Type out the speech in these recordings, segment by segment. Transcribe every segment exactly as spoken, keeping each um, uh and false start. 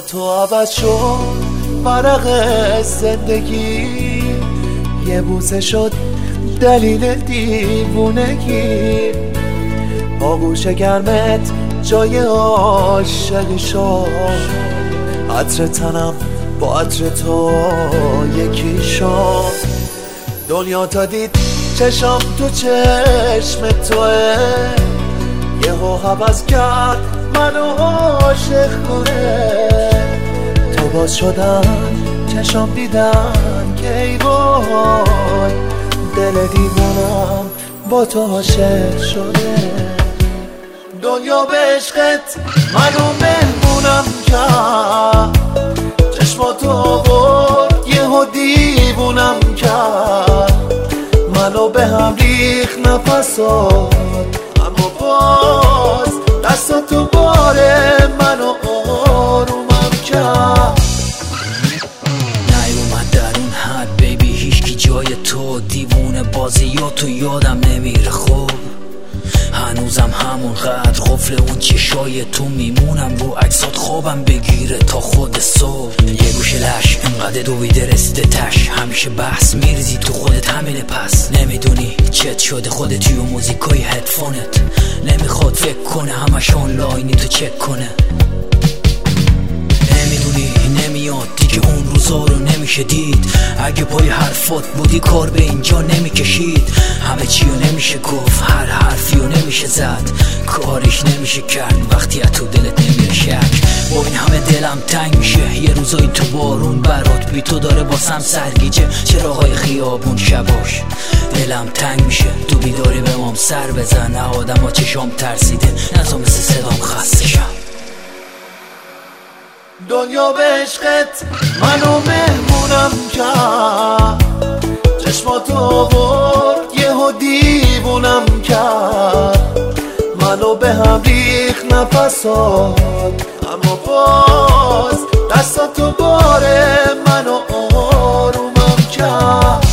تو عوض شد فرق زندگی، یه بوسه شد دلیل دیوونگی. آغوش گرمت جای عاشقی شد، عطر تنم با عطر تو یکی شد. دنیا تا دید چشم تو چشم توه، یهو حوض کرد منو عاشق کنه. تو باز شدن چشم دیدن که ای وای، دل دیوانم با تو عاشق شده. دنیا به عشقت منو مهمونم کرد، چشماتو آورد یهو دیوونم کرد. منو به هم ریخ نفسات، اما باز دستاتو باره منو آرومم کرد. نیومد در اون حد بیبی هیچکی جای تو، دیوونه بازیاتو یادم نمیره. خوب هنوزم همون قدر قفل اون چشای تو میمونم، رو عکسات خوابم بگیره تا خود صبح. یه گوشه لش انقدر دویده رسیده تش، همیشه بحث میریزی تو خودت همینه. پس نمیدونی چت شده خودت توی موزیکای هدفونت، نمیخواد فکر کنه همش آنلاینی تو چک کنه. نمیدونی نمیاد دیگه اون روزا رو نمیشه دید، اگه پای حرفات بودی کار به اینجا نمیکشید. همه چی رو نمیشه گفت، هر حرفی رو نمیشه زد، کارش نمیشه کرد وقتی از تو دلت نمیره شک. با این همه دلم تنگ میشه، یه روزایی تو بارون برات بی تو داره باسم سرگیجه. چراغای خیابون شباش دلم تنگ میشه، تو بیداری به مام سر بزن. نه آدم ها چشام ترسیده، نه تو مثل صدام خسته شم. دنیا به عشقت منو مهمونم کرد، چشماتو آورد یهو دیوونم کرد. منو به هم ریخ نفسات، اما باز دستاتو باره منو آرومم کرد.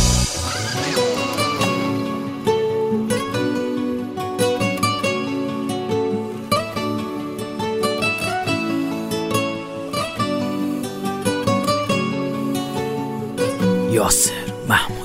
یاسر محمود.